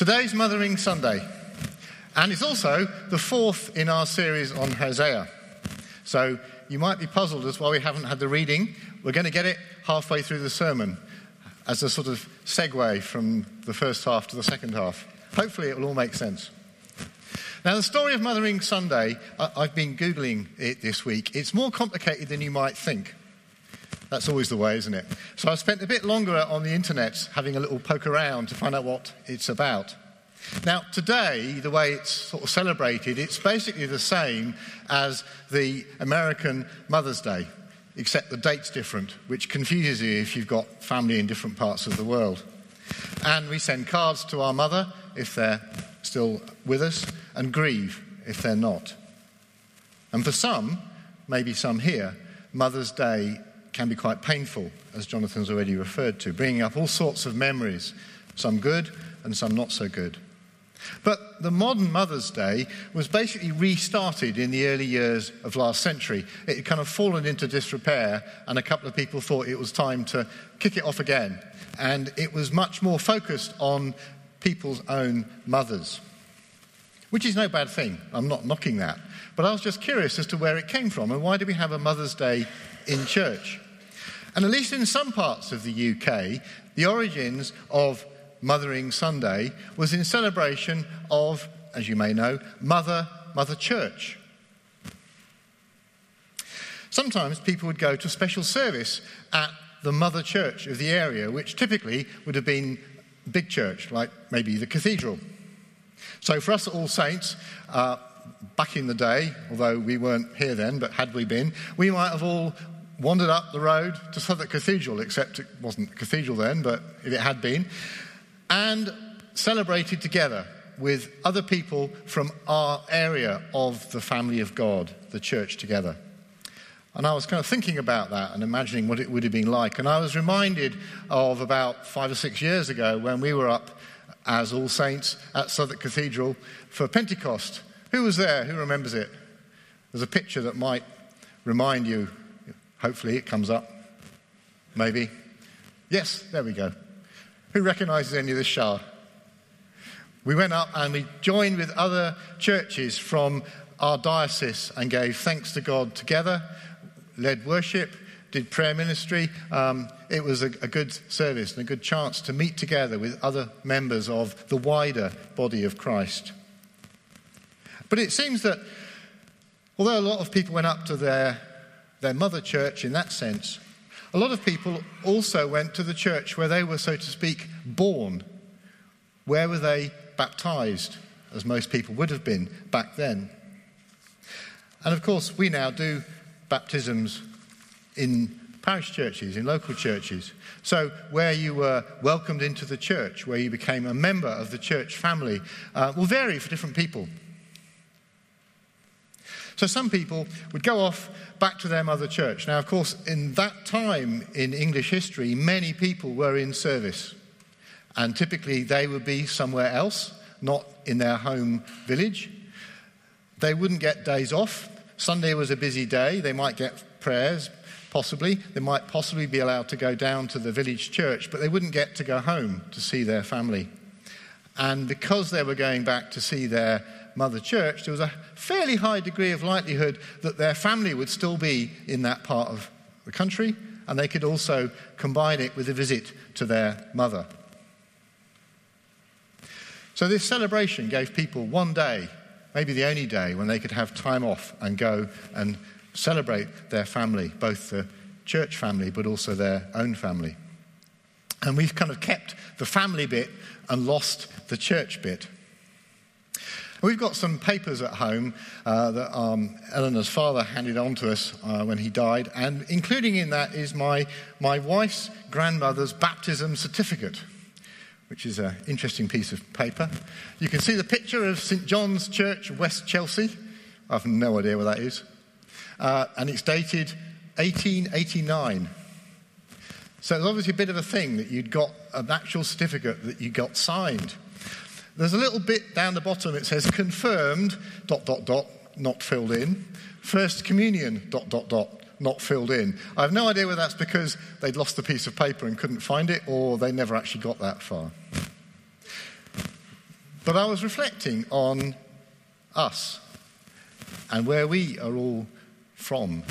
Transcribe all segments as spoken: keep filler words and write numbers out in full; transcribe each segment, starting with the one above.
Today's Mothering Sunday, and it's also the fourth in our series on Hosea. So you might be puzzled as why we haven't had the reading. We're going to get it halfway through the sermon as a sort of segue from the first half to the second half. Hopefully it will all make sense. Now, the story of Mothering Sunday, I've been Googling it this week. It's more complicated than you might think. That's always the way, isn't it? So I've spent a bit longer on the internet having a little poke around to find out what it's about. Now, today, the way it's sort of celebrated, it's basically the same as the American Mother's Day, except the date's different, which confuses you if you've got family in different parts of the world. And we send cards to our mother if they're still with us, and grieve if they're not. And for some, maybe some here, Mother's Day can be quite painful, as Jonathan's already referred to, bringing up all sorts of memories, some good and some not so good. But the modern Mother's Day was basically restarted in the early years of last century. It had kind of fallen into disrepair, and a couple of people thought it was time to kick it off again. And it was much more focused on people's own mothers, which is no bad thing. I'm not knocking that. But I was just curious as to where it came from and why do we have a Mother's Day in church? And at least in some parts of the U K, the origins of Mothering Sunday was in celebration of, as you may know, Mother, Mother Church. Sometimes people would go to a special service at the Mother Church of the area, which typically would have been a big church, like maybe the cathedral. So for us at All Saints, uh, back in the day, although we weren't here then, but had we been, we might have all wandered up the road to Southwark Cathedral, except it wasn't a cathedral then, but if it had been, and celebrated together with other people from our area of the family of God, the church together. And I was kind of thinking about that and imagining what it would have been like. And I was reminded of about five or six years ago when we were up as All Saints at Southwark Cathedral for Pentecost. Who was there? Who remembers it? There's a picture that might remind you. Hopefully it comes up. Maybe. Yes, there we go. Who recognises any of this shower? We went up and we joined with other churches from our diocese and gave thanks to God together, led worship, did prayer ministry. Um, it was a, a good service and a good chance to meet together with other members of the wider body of Christ. But it seems that although a lot of people went up to their, their mother church in that sense, a lot of people also went to the church where they were, so to speak, born. Where were they baptised, as most people would have been back then? And of course, we now do baptisms in parish churches, in local churches. So where you were welcomed into the church, where you became a member of the church family, uh, will vary for different people. So some people would go off back to their mother church. Now, of course, in that time in English history, many people were in service. And typically they would be somewhere else, not in their home village. They wouldn't get days off. Sunday was a busy day. They might get prayers, possibly. They might possibly be allowed to go down to the village church, but they wouldn't get to go home to see their family. And because they were going back to see their mother church, there was a fairly high degree of likelihood that their family would still be in that part of the country, and they could also combine it with a visit to their mother. So this celebration gave people one day, maybe the only day, when they could have time off and go and celebrate their family, both the church family but also their own family. And we've kind of kept the family bit and lost the church bit. We've got some papers at home uh, that um, Eleanor's father handed on to us uh, when he died, and including in that is my, my wife's grandmother's baptism certificate, which is an interesting piece of paper. You can see the picture of Saint John's Church, West Chelsea. I have no idea where that is. Uh, and it's dated eighteen eighty-nine. So it's obviously a bit of a thing that you'd got an actual certificate that you got signed. There's a little bit down the bottom, it says confirmed, dot, dot, dot, not filled in. First communion, dot, dot, dot, not filled in. I have no idea whether that's because they'd lost the piece of paper and couldn't find it, or they never actually got that far. But I was reflecting on us and where we are all from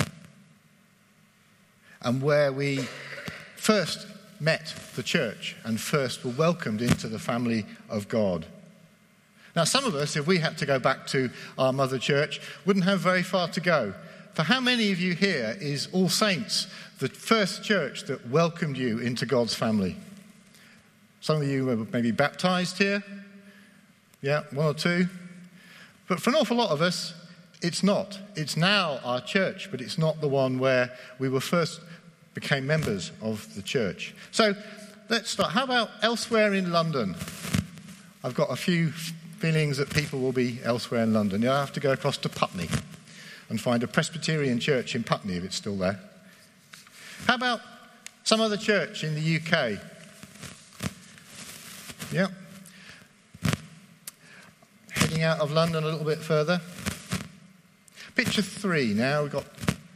and where we first met the church and first were welcomed into the family of God. Now, some of us, if we had to go back to our mother church, wouldn't have very far to go. For how many of you here is All Saints, the first church that welcomed you into God's family? Some of you were maybe baptized here. Yeah, one or two. But for an awful lot of us, it's not. It's now our church, but it's not the one where we were first became members of the church. So let's start. How about elsewhere in London? I've got a few feelings that people will be elsewhere in London. You'll have to go across to Putney and find a Presbyterian church in Putney if it's still there. How about some other church in the U K? Yeah. Heading out of London a little bit further. Picture three now. We've got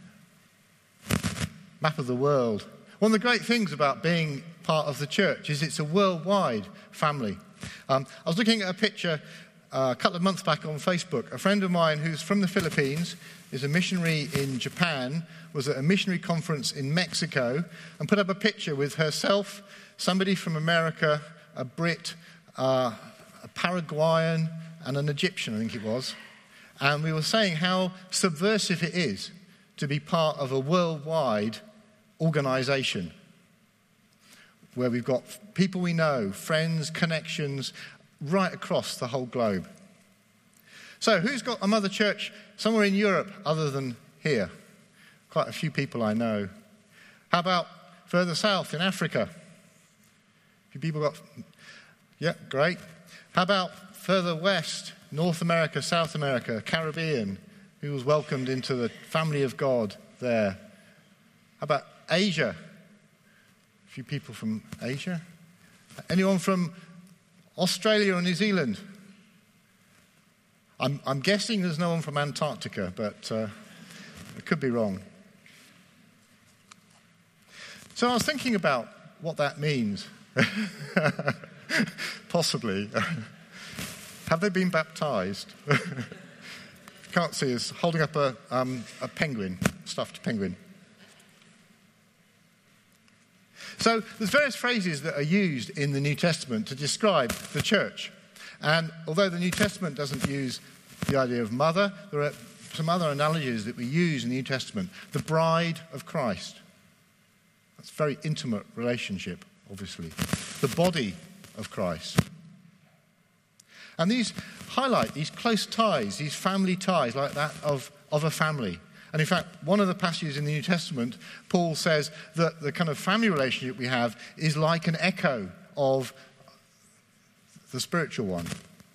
map of the world. One of the great things about being part of the church is it's a worldwide family. Um, I was looking at a picture uh, a couple of months back on Facebook. A friend of mine who's from the Philippines, is a missionary in Japan, was at a missionary conference in Mexico and put up a picture with herself, somebody from America, a Brit, uh, a Paraguayan and an Egyptian, I think it was. And we were saying how subversive it is to be part of a worldwide organisation where we've got people we know, friends, connections, right across the whole globe. So who's got a mother church somewhere in Europe other than here? Quite a few people I know. How about further south in Africa? A few people got... Yeah, great. How about further west, North America, South America, Caribbean? Who was welcomed into the family of God there? How about Asia? A few people from Asia. Anyone from Australia or New Zealand? I'm, I'm guessing there's no one from Antarctica, but uh, I could be wrong. So I was thinking about what that means. Possibly. Have they been baptized? Can't see us holding up a, um, a penguin, stuffed penguin. So there's various phrases that are used in the New Testament to describe the church. And although the New Testament doesn't use the idea of mother, there are some other analogies that we use in the New Testament. The bride of Christ. That's a very intimate relationship, obviously. The body of Christ. And these highlight these close ties, these family ties like that of, of a family. And in fact, one of the passages in the New Testament, Paul says that the kind of family relationship we have is like an echo of the spiritual one.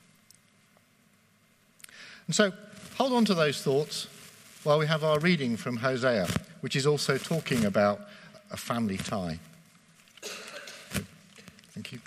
And so, hold on to those thoughts while we have our reading from Hosea, which is also talking about a family tie. Thank you.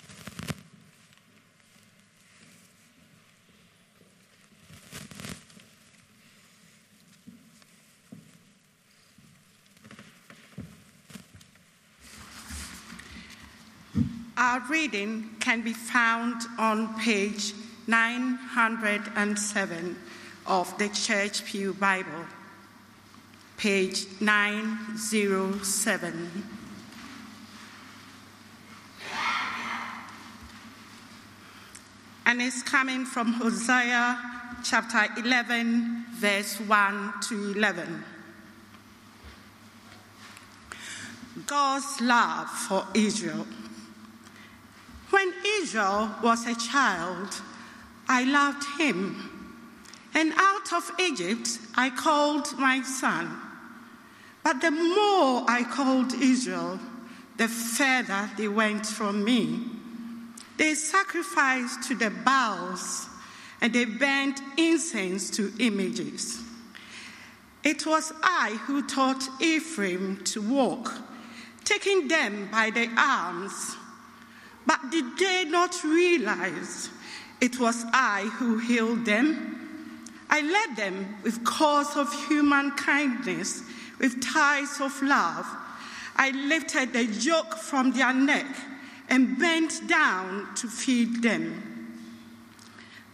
Our reading can be found on page nine hundred seven of the Church Pew Bible, page nine oh seven. And it's coming from Hosea chapter eleven, verse one to eleven. God's love for Israel. When Israel was a child, I loved him, and out of Egypt I called my son. But the more I called Israel, the further they went from me. They sacrificed to the Baals, and they burnt incense to images. It was I who taught Ephraim to walk, taking them by the arms. But did they not realize it was I who healed them? I led them with cords of human kindness, with ties of love. I lifted the yoke from their neck and bent down to feed them.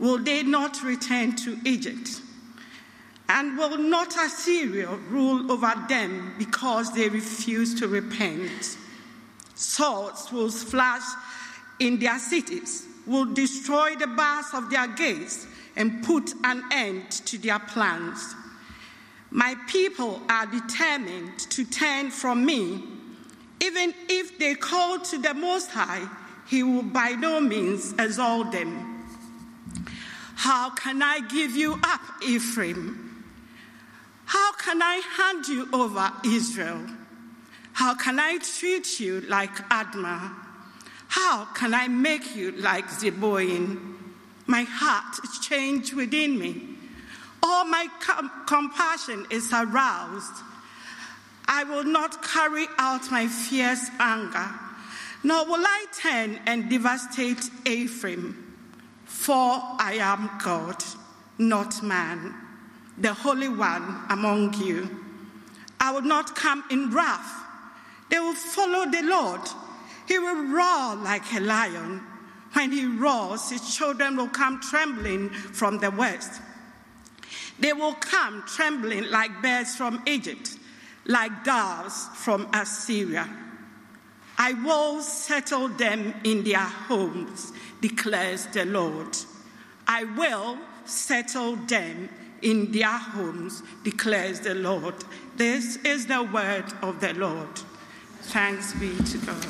will they not return to Egypt? And will not Assyria rule over them because they refuse to repent? Swords will flash in their cities, will destroy the bars of their gates, and put an end to their plans. My people are determined to turn from me. Even if they call to the Most High, he will by no means exalt them. How can I give you up, Ephraim? How can I hand you over, Israel? How can I treat you like Admah? How can I make you like Zeboim? My heart is changed within me. All my com- compassion is aroused. I will not carry out my fierce anger, nor will I turn and devastate Ephraim. For I am God, not man, the Holy One among you. I will not come in wrath. They will follow the Lord. He will roar like a lion. When he roars, his children will come trembling from the west. They will come trembling like birds from Egypt, like doves from Assyria. I will settle them in their homes, declares the Lord. I will settle them in their homes, declares the Lord. This is the word of the Lord. Thanks be to God.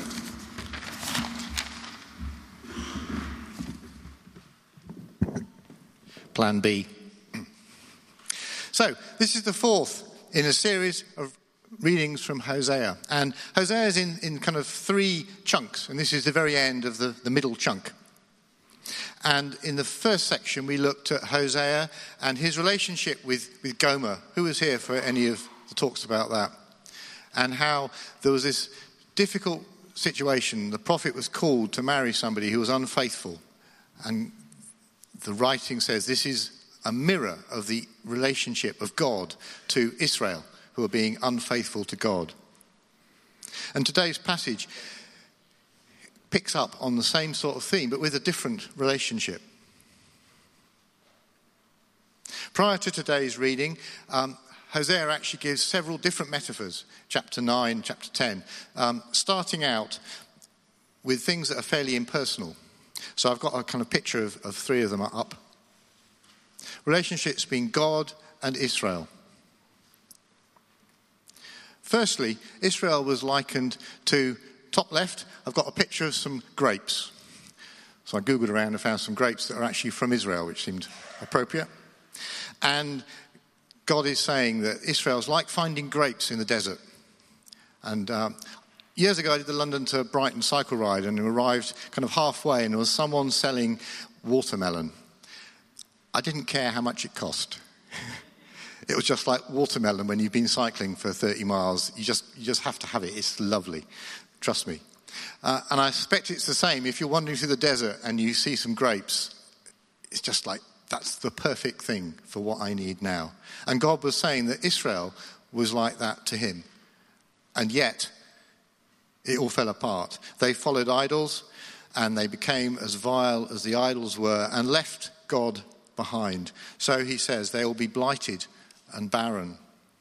Plan B. So, this is the fourth in a series of readings from Hosea. And Hosea is in, in kind of three chunks, and this is the very end of the, the middle chunk. And in the first section, we looked at Hosea and his relationship with, with Gomer. Who was here for any of the talks about that? And how there was this difficult situation. The prophet was called to marry somebody who was unfaithful. And the writing says this is a mirror of the relationship of God to Israel, who are being unfaithful to God. And today's passage picks up on the same sort of theme, but with a different relationship. Prior to today's reading, um, Hosea actually gives several different metaphors, chapter nine, chapter ten, um, starting out with things that are fairly impersonal. So I've got a kind of picture of, of three of them up. Relationships between God and Israel. Firstly, Israel was likened to, top left, I've got a picture of some grapes. So I googled around and found some grapes that are actually from Israel, which seemed appropriate. And God is saying that Israel's like finding grapes in the desert. And um, years ago I did the London to Brighton cycle ride and arrived kind of halfway and there was someone selling watermelon. I didn't care how much it cost. It was just like watermelon when you've been cycling for thirty miles. You just you just have to have it. It's lovely. Trust me. Uh, and I suspect it's the same. If you're wandering through the desert and you see some grapes, it's just like, that's the perfect thing for what I need now. And God was saying that Israel was like that to him. And yet, it all fell apart. They followed idols and they became as vile as the idols were and left God behind. So he says they will be blighted and barren.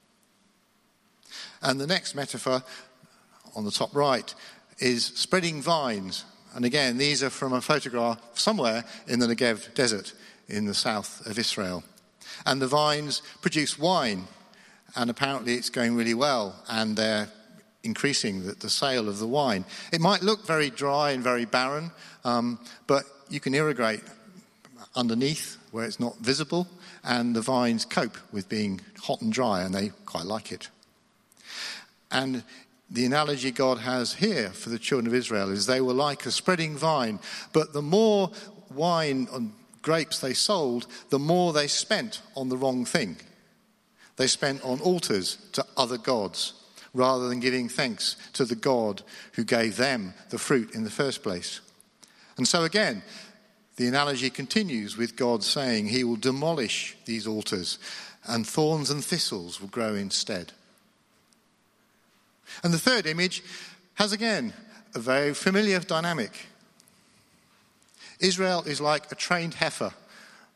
And the next metaphor on the top right is spreading vines. And again, these are from a photograph somewhere in the Negev desert in the south of Israel. And the vines produce wine, and apparently it's going really well, and they're increasing the, the sale of the wine. It might look very dry and very barren, um, but you can irrigate underneath where it's not visible, and the vines cope with being hot and dry, and they quite like it. And the analogy God has here for the children of Israel is they were like a spreading vine, but the more wine and grapes they sold, the more they spent on the wrong thing. They spent on altars to other gods, rather than giving thanks to the God who gave them the fruit in the first place. And so again, the analogy continues with God saying he will demolish these altars and thorns and thistles will grow instead. And the third image has again a very familiar dynamic. Israel is like a trained heifer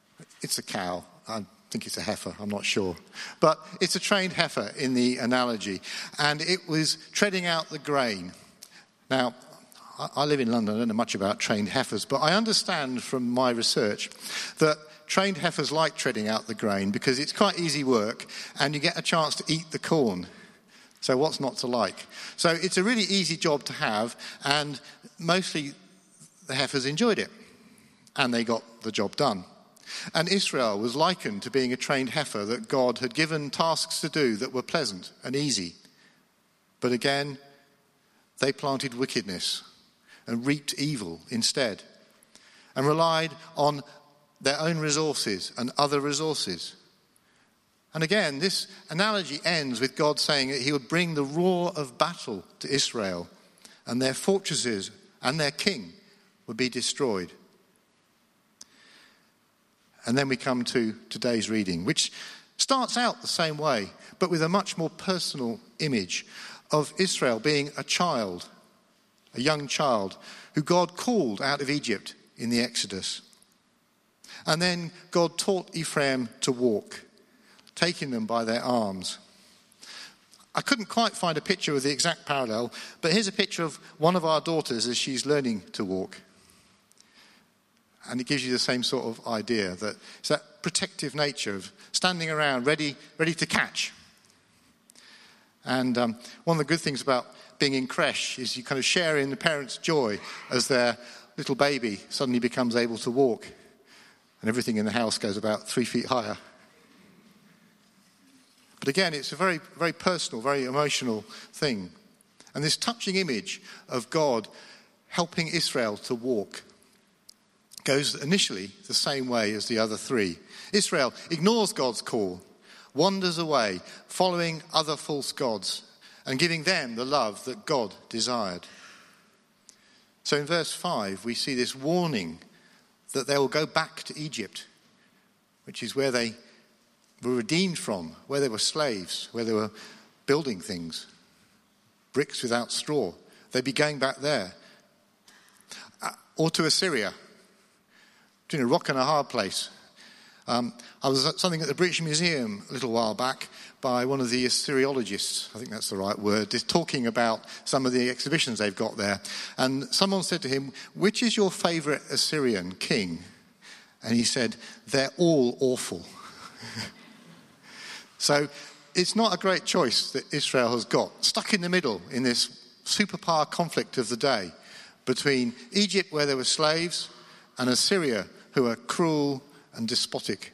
it's a cow. I think it's a heifer, I'm not sure. But it's a trained heifer in the analogy. And it was treading out the grain. Now, I live in London, I don't know much about trained heifers, but I understand from my research that trained heifers like treading out the grain because it's quite easy work and you get a chance to eat the corn. So what's not to like? So it's a really easy job to have, and mostly the heifers enjoyed it and they got the job done. And Israel was likened to being a trained heifer that God had given tasks to do that were pleasant and easy. But again, they planted wickedness and reaped evil instead, and relied on their own resources and other resources. And again, this analogy ends with God saying that he would bring the roar of battle to Israel, and their fortresses and their king would be destroyed. And then we come to today's reading, which starts out the same way, but with a much more personal image of Israel being a child, a young child who God called out of Egypt in the Exodus. And then God taught Ephraim to walk, taking them by their arms. I couldn't quite find a picture of the exact parallel, but here's a picture of one of our daughters as she's learning to walk. And it gives you the same sort of idea, that it's that protective nature of standing around ready, ready to catch. And um, one of the good things about being in creche is you kind of share in the parents' joy as their little baby suddenly becomes able to walk and everything in the house goes about three feet higher. But again, it's a very, very personal, very emotional thing. And this touching image of God helping Israel to walk goes initially the same way as the other three. Israel ignores God's call, wanders away, following other false gods, and giving them the love that God desired. So in verse five, we see this warning that they will go back to Egypt, which is where they were redeemed from, where they were slaves, where they were building things, bricks without straw. They'd be going back there. Uh, or to Assyria, between a rock and a hard place. Um, I was at something at the British Museum a little while back by one of the Assyriologists, I think that's the right word, just talking about some of the exhibitions they've got there. And someone said to him, which is your favourite Assyrian king? And he said, they're all awful. So it's not a great choice that Israel has got, stuck in the middle in this superpower conflict of the day between Egypt, where there were slaves, and Assyria, who are cruel and despotic.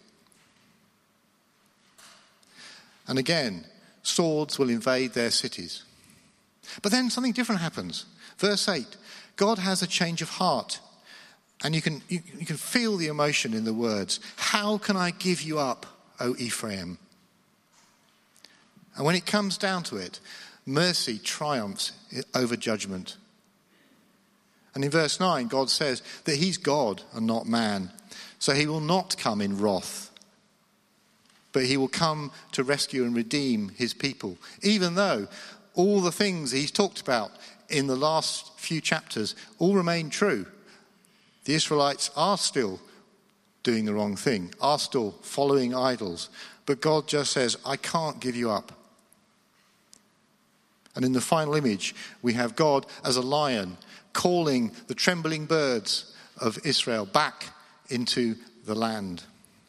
And again, swords will invade their cities. But then something different happens. Verse eight, God has a change of heart. And you can, you, you can feel the emotion in the words. How can I give you up, O Ephraim? And when it comes down to it, mercy triumphs over judgment. And in verse nine, God says that he's God and not man. So he will not come in wrath, but he will come to rescue and redeem his people. Even though all the things he's talked about in the last few chapters all remain true. The Israelites are still doing the wrong thing, are still following idols. But God just says, I can't give you up. And in the final image, we have God as a lion calling the trembling birds of Israel back into the land.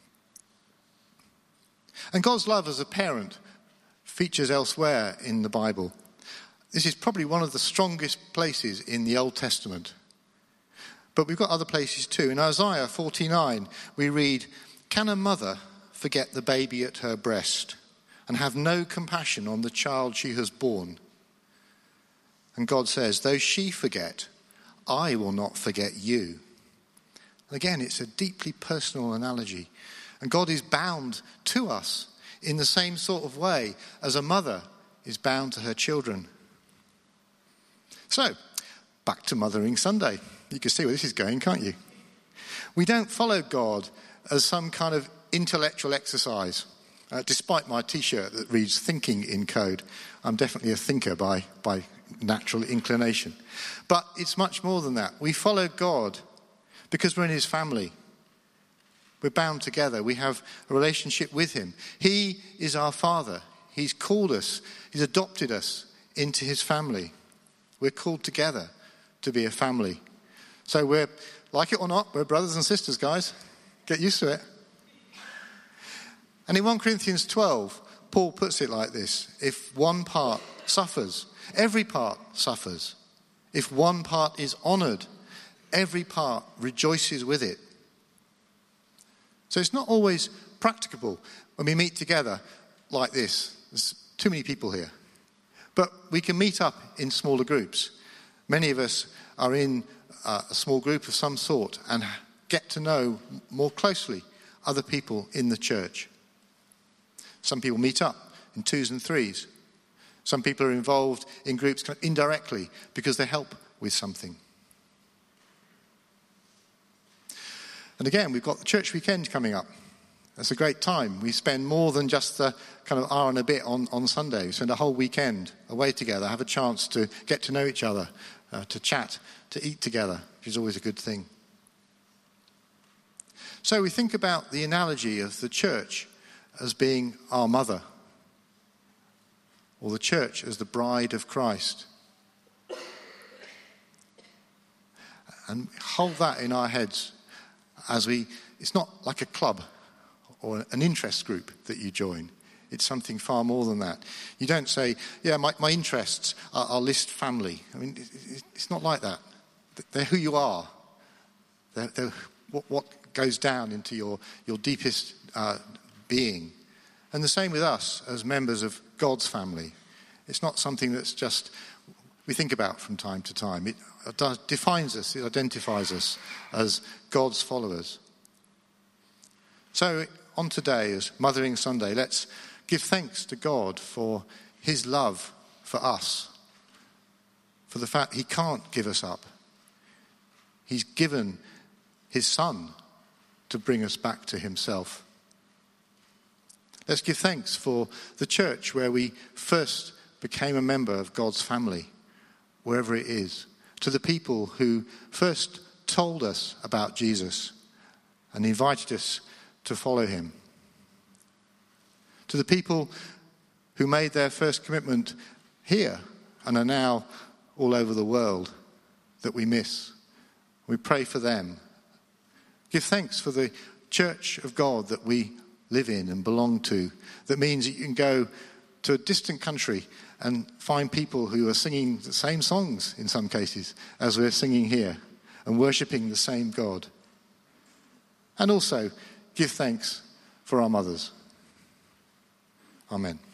And God's love as a parent features elsewhere in the Bible. This is probably one of the strongest places in the Old Testament. But we've got other places too. In Isaiah forty-nine, we read, can a mother forget the baby at her breast and have no compassion on the child she has borne? And God says, though she forget, I will not forget you. Again, it's a deeply personal analogy. And God is bound to us in the same sort of way as a mother is bound to her children. So, back to Mothering Sunday. You can see where this is going, can't you? We don't follow God as some kind of intellectual exercise. Uh, despite my T-shirt that reads thinking in code, I'm definitely a thinker by, by natural inclination. But it's much more than that. We follow God because we're in his family. We're bound together. We have a relationship with him. He is our Father. He's called us. He's adopted us into his family. We're called together to be a family. So we're, like it or not, we're brothers and sisters, guys. Get used to it. And in First Corinthians twelve, Paul puts it like this. If one part suffers, every part suffers. If one part is honoured, every part rejoices with it. So it's not always practicable when we meet together like this. There's too many people here. But we can meet up in smaller groups. Many of us are in uh, a small group of some sort and get to know more closely other people in the church. Some people meet up in twos and threes. Some people are involved in groups indirectly because they help with something. And again, we've got the church weekend coming up. That's a great time. We spend more than just the kind of hour and a bit on, on Sunday. We spend a whole weekend away together, have a chance to get to know each other, uh, to chat, to eat together, which is always a good thing. So we think about the analogy of the church as being our mother, or the church as the bride of Christ. And hold that in our heads as we, it's not like a club or an interest group that you join. It's something far more than that. You don't say, yeah, my, my interests are, are list family. I mean, it, it's not like that. They're who you are. They're, they're what, what goes down into your, your deepest uh, being. And the same with us as members of God's family. It's not something that's just we think about from time to time. It defines us, it identifies us as God's followers. So on today, as Mothering Sunday, let's give thanks to God for his love for us, for the fact he can't give us up. He's given his Son to bring us back to himself. Let's give thanks for the church where we first became a member of God's family, wherever it is, to the people who first told us about Jesus and invited us to follow him, to the people who made their first commitment here and are now all over the world that we miss. We pray for them. Give thanks for the church of God that we live in and belong to. That means that you can go to a distant country and find people who are singing the same songs in some cases as we're singing here and worshipping the same God. And also give thanks for our mothers. Amen.